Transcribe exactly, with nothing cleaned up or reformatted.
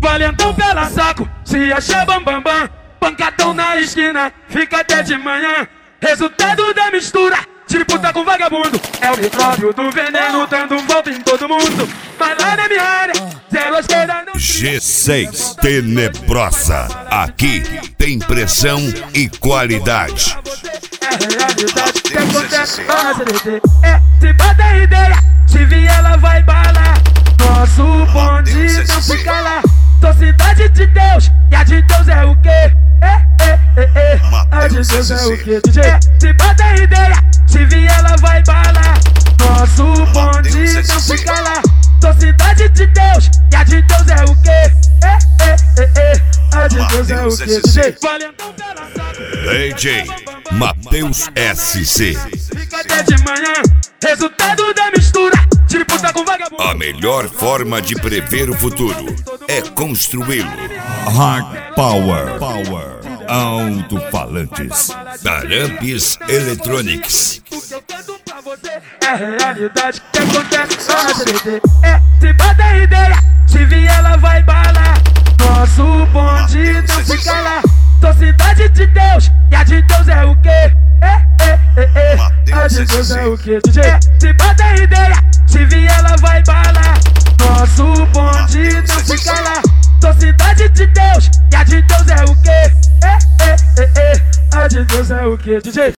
Valentão pela saco, se achar bambambam, bam, bam. Pancadão na esquina, fica até de manhã. Resultado da mistura, disputa com vagabundo. É o micróbio do veneno dando volta em todo mundo. Mas lá na minha área, zero esquerda não. G seis Tenebrosa, aqui tem pressão e qualidade. É realidade que acontece na C D T. É, se bota ideia, se vier ela vai balar. Nosso bonde não fica lá. Sou cidade de Deus, e a de Deus é o quê? É, é, é, é. A de Deus é o quê? D J, é, se bota ideia, se vier ela vai balar. Nosso bonde não fica lá. Sou cidade de Deus, e a de Deus é o quê? É, é, é, é. A de Deus é o quê? D J, Valentão pela saco. D J Matheus S C. Fica até de manhã, resultado da mistura, disputa com vagabundo. A melhor forma de prever o futuro é construí-lo. Hard Power, Power, Alto-falantes, Tarampes Electronics. É realidade que acontece na C D T. É, se bota ideia, se vier ela vai balar. Nosso bonde não fica lá. Sou cidade de Deus, e a de Deus é o quê? É, é, é, é. A de Deus é o quê? D J, é, se bota ideia, se vier ela vai balar. Nosso bonde não fica lá. Sou cidade de Deus, e a de Deus é o quê? É, é, é, é. A de Deus é o quê? D J